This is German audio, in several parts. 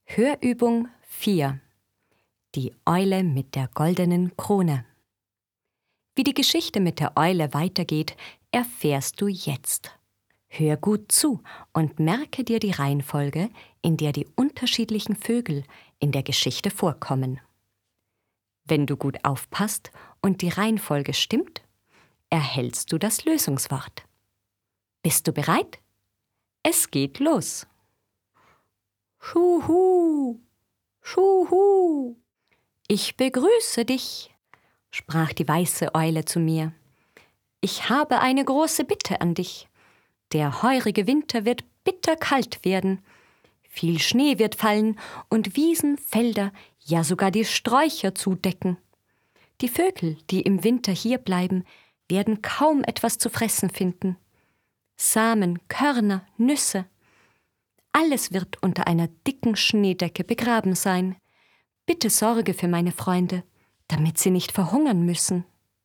Hörübung 4. Die Eule mit der goldenen Krone. Wie die Geschichte mit der Eule weitergeht, erfährst du jetzt. Hör gut zu und merke dir die Reihenfolge, in der die unterschiedlichen Vögel in der Geschichte vorkommen. Wenn du gut aufpasst und die Reihenfolge stimmt, erhältst du das Lösungswort. Bist du bereit? Es geht los. Schuhu, Schuhu. Ich begrüße dich, sprach die weiße Eule zu mir. Ich habe eine große Bitte an dich. Der heurige Winter wird bitterkalt werden. Viel Schnee wird fallen und Wiesen, Felder, ja sogar die Sträucher zudecken. Die Vögel, die im Winter hier bleiben, werden kaum etwas zu fressen finden. Samen, Körner, Nüsse. Alles wird unter einer dicken Schneedecke begraben sein. Bitte sorge für meine Freunde, damit sie nicht verhungern müssen.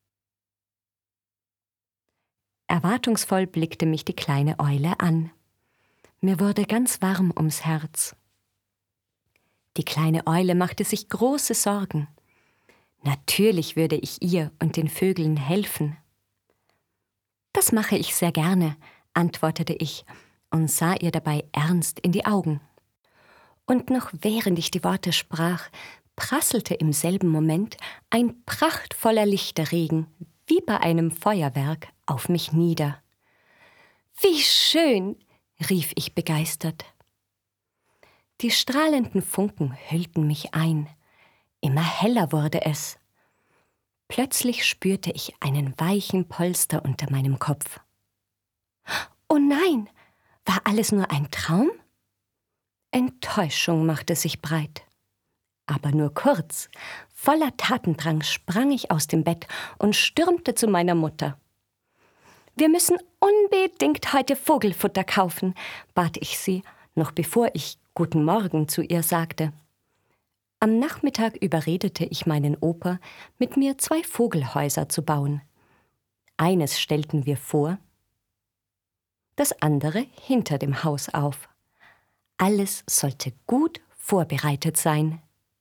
Erwartungsvoll blickte mich die kleine Eule an. Mir wurde ganz warm ums Herz. Die kleine Eule machte sich große Sorgen. Natürlich würde ich ihr und den Vögeln helfen. Das mache ich sehr gerne, antwortete ich und sah ihr dabei ernst in die Augen. Und noch während ich die Worte sprach, prasselte im selben Moment ein prachtvoller Lichterregen, wie bei einem Feuerwerk, auf mich nieder. »Wie schön!« rief ich begeistert. Die strahlenden Funken hüllten mich ein. Immer heller wurde es. Plötzlich spürte ich einen weichen Polster unter meinem Kopf. »Oh nein! War alles nur ein Traum?« Enttäuschung machte sich breit. Aber nur kurz. Voller Tatendrang sprang ich aus dem Bett und stürmte zu meiner Mutter. »Wir müssen unbedingt heute Vogelfutter kaufen«, bat ich sie, noch bevor ich »Guten Morgen« zu ihr sagte. Am Nachmittag überredete ich meinen Opa, mit mir 2 Vogelhäuser zu bauen. Eines stellten wir vor, das andere hinter dem Haus auf. Alles sollte gut vorbereitet sein.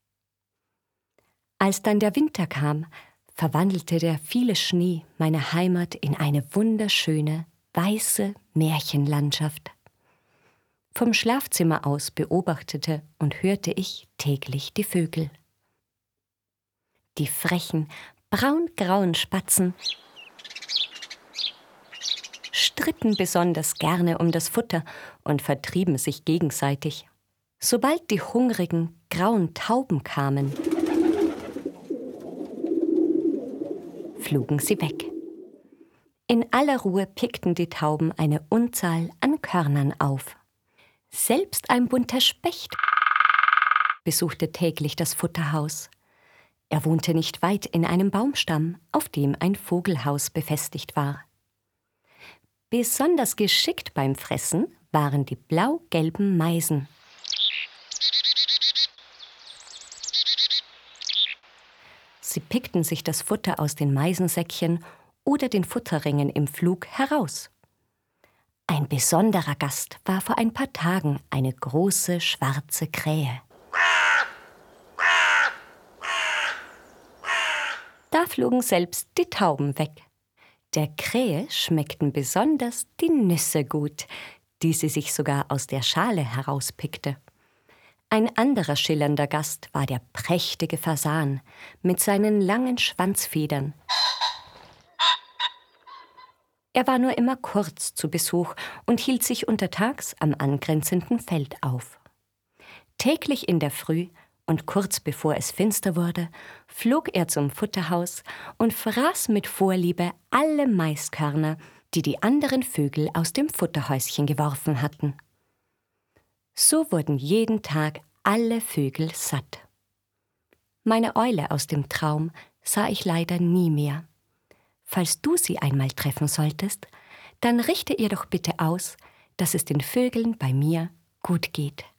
Als dann der Winter kam, verwandelte der viele Schnee meine Heimat in eine wunderschöne, weiße Märchenlandschaft. Vom Schlafzimmer aus beobachtete und hörte ich täglich die Vögel. Die frechen, braungrauen Spatzen stritten besonders gerne um das Futter und vertrieben sich gegenseitig. Sobald die hungrigen, grauen Tauben kamen, flogen sie weg. In aller Ruhe pickten die Tauben eine Unzahl an Körnern auf. Selbst ein bunter Specht besuchte täglich das Futterhaus. Er wohnte nicht weit in einem Baumstamm, auf dem ein Vogelhaus befestigt war. Besonders geschickt beim Fressen waren die blau-gelben Meisen. Sie pickten sich das Futter aus den Meisensäckchen oder den Futterringen im Flug heraus. Ein besonderer Gast war vor ein paar Tagen eine große schwarze Krähe. Da flogen selbst die Tauben weg. Der Krähe schmeckten besonders die Nüsse gut, die sie sich sogar aus der Schale herauspickte. Ein anderer schillernder Gast war der prächtige Fasan mit seinen langen Schwanzfedern. Er war nur immer kurz zu Besuch und hielt sich untertags am angrenzenden Feld auf. Täglich in der Früh und kurz bevor es finster wurde, flog er zum Futterhaus und fraß mit Vorliebe alle Maiskörner, die die anderen Vögel aus dem Futterhäuschen geworfen hatten. So wurden jeden Tag alle Vögel satt. Meine Eule aus dem Traum sah ich leider nie mehr. Falls du sie einmal treffen solltest, dann richte ihr doch bitte aus, dass es den Vögeln bei mir gut geht.